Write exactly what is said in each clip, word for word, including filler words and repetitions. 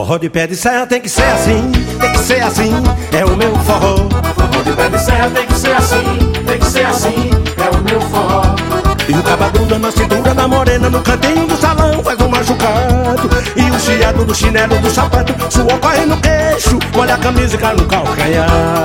Forró de pé de serra tem que ser assim, tem que ser assim, é o meu forró. Forró de pé de serra tem que ser assim, tem que ser assim, é o meu forró. E o cabaduda na cintura da morena, no cantinho do salão faz um machucado. E o chiado do chinelo do sapato, suor corre no queixo, molha a camisa e cai no calcanhar.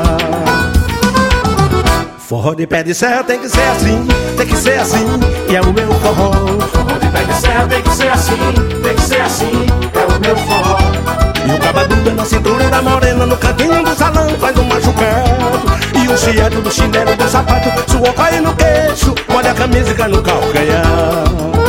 Forró de pé de serra tem que ser assim, tem que ser assim, e é o meu forró. Forró de pé de serra tem que ser assim, tem que ser assim, é o meu forró. E o cabaduda na cintura da morena, no cantinho do salão faz um machucado. E o chiado do chinelo do sapato, suor corre no queixo, molha a camisa e cai no calcanhar.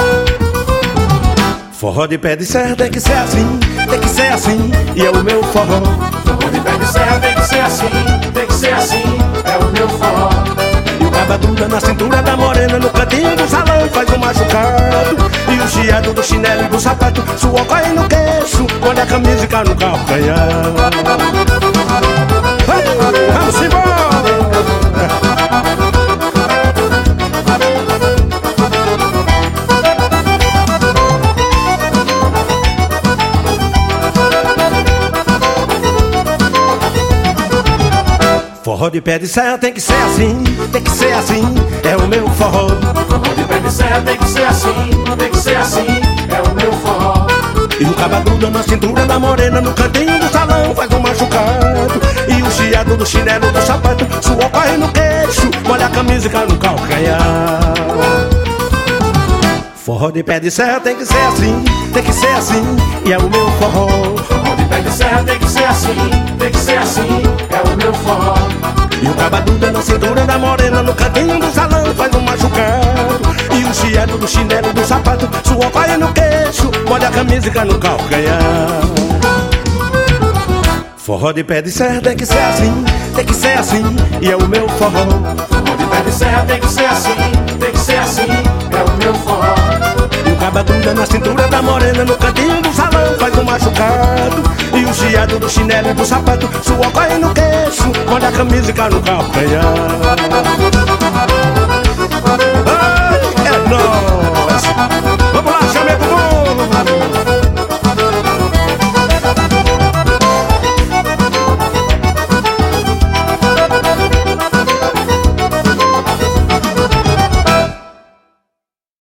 Forró de pé de serra tem que ser assim, tem que ser assim, e é o meu forró. Forró de pé de serra tem que ser assim, tem que ser assim, é o meu forró. E o cabaduda na cintura da morena, no cantinho do salão faz um machucado. E o chiado do chinelo e do sapato, suor corre no queixo, molha a camisa e cai no calcanhar. Vamos embora! Forró de pé de serra tem que ser assim, tem que ser assim, é o meu forró. Forró de pé de serra tem que ser assim, tem que ser assim, é o meu forró. E o cabaduda na cintura da morena, no cantinho do salão faz um machucado. E o chiado do chinelo do sapato, suor corre no queixo, molha a camisa e cai no calcanhar. Forró de pé de serra tem que ser assim, tem que ser assim, e é o meu forró. Forró de pé de serra tem que ser assim, tem que ser assim, é o meu forró. E o cabaduda na cintura da morena, no cantinho do salão faz um machucado. E o chiado do chinelo do sapato, suor corre no queixo, molha a camisa e cai no calcanhar. Forró de pé de serra tem que ser assim, tem que ser assim, e é o meu forró. Forró de pé de serra tem que ser assim, tem que ser assim, é o meu forró. E o cabaduda na cintura da morena, no cantinho do salão faz um machucado. E o chiado do chinelo e do sapato, suor corre no queixo, molha a camisa e cai no calcanhar. Ai, é nóis!